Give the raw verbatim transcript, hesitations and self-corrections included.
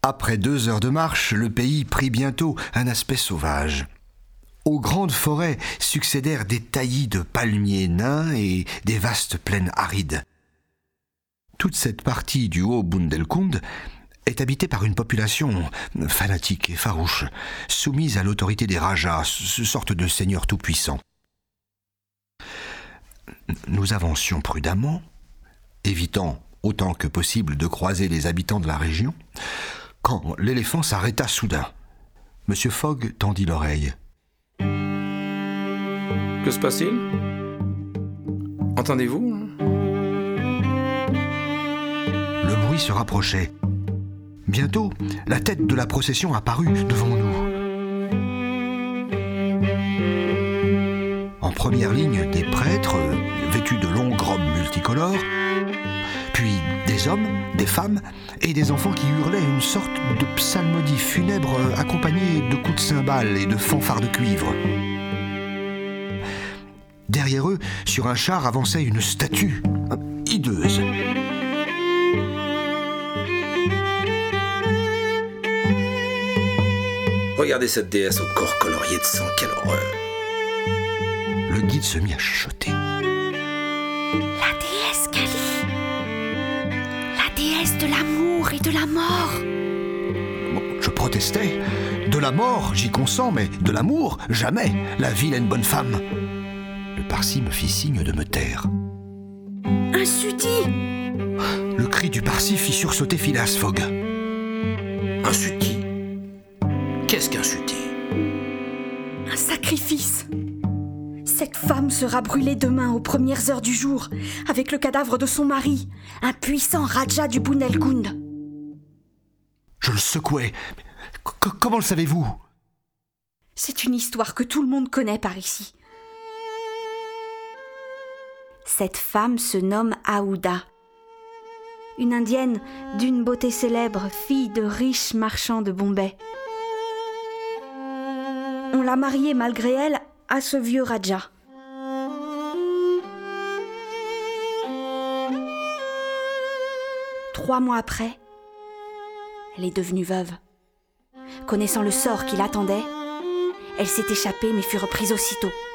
Après deux heures de marche, le pays prit bientôt un aspect sauvage. Aux grandes forêts succédèrent des taillis de palmiers nains et des vastes plaines arides. Toute cette partie du Haut-Bundelkund est habitée par une population fanatique et farouche, soumise à l'autorité des rajas, sorte de seigneurs tout-puissants. Nous avancions prudemment, évitant autant que possible de croiser les habitants de la région, quand l'éléphant s'arrêta soudain. Monsieur Fogg tendit l'oreille. Que se passe-t-il ? Entendez-vous ? Le bruit se rapprochait. Bientôt, la tête de la procession apparut devant nous. En première ligne, des prêtres, vêtus de longues robes multicolores, puis des hommes, des femmes et des enfants qui hurlaient une sorte de psalmodie funèbre accompagnée de coups de cymbales et de fanfares de cuivre. Derrière eux, sur un char, avançait une statue hideuse. Regardez cette déesse au corps colorié de sang, quelle horreur! Le guide se mit à chuchoter. La déesse Kali, la déesse de l'amour et de la mort. Bon, je protestais. De la mort, j'y consens, mais de l'amour, jamais. La vilaine bonne femme. Le Parsi me fit signe de me taire. Un sutty! Le cri du Parsi fit sursauter Phileas Fogg. Un sutty? Qu'est-ce qu'un sutty? Un sacrifice! Cette femme sera brûlée demain aux premières heures du jour, avec le cadavre de son mari, un puissant Raja du Bundelkund. Je le secouai. C- comment le savez-vous? C'est une histoire que tout le monde connaît par ici. Cette femme se nomme Aouda. Une indienne d'une beauté célèbre, fille de riches marchands de Bombay. On l'a mariée malgré elle à ce vieux Raja. Trois mois après, elle est devenue veuve. Connaissant le sort qui l'attendait, elle s'est échappée mais fut reprise aussitôt.